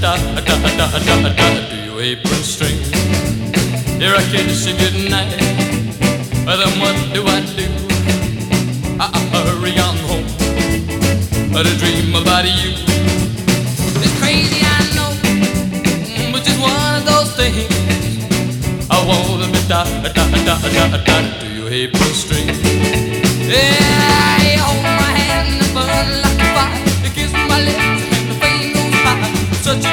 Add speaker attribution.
Speaker 1: do your apron string. Here I came to say goodnight, then what do? I hurry on home, but I dream about you. It's crazy, I know, but just one of those things. I wanna be do your apron string.